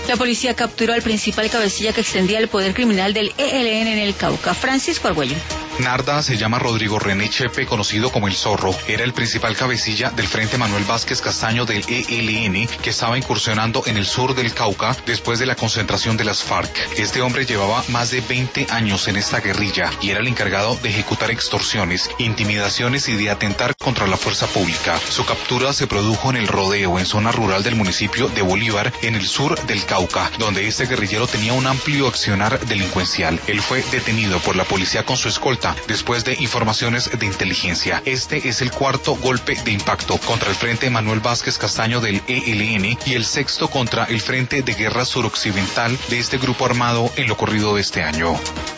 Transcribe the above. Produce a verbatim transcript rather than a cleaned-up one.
La policía capturó al principal cabecilla que extendía el poder criminal del E L N en el Cauca, Francisco Argüello. Narda se llama Rodrigo René Chepe, conocido como El Zorro. Era el principal cabecilla del Frente Manuel Vázquez Castaño del E L N, que estaba incursionando en el sur del Cauca después de la concentración de las FARC. Este hombre llevaba más de veinte años en esta guerrilla y era el encargado de ejecutar extorsiones, intimidaciones y de atentar contra la fuerza pública. Su captura se produjo en el Rodeo, en zona rural del municipio de Bolívar, en el sur del Cauca, donde este guerrillero tenía un amplio accionar delincuencial. Él fue detenido por la policía con su escolta después de informaciones de inteligencia. Este es el cuarto golpe de impacto contra el Frente Manuel Vázquez Castaño del E L N y el sexto contra el Frente de Guerra Suroccidental de este grupo armado en lo corrido de este año.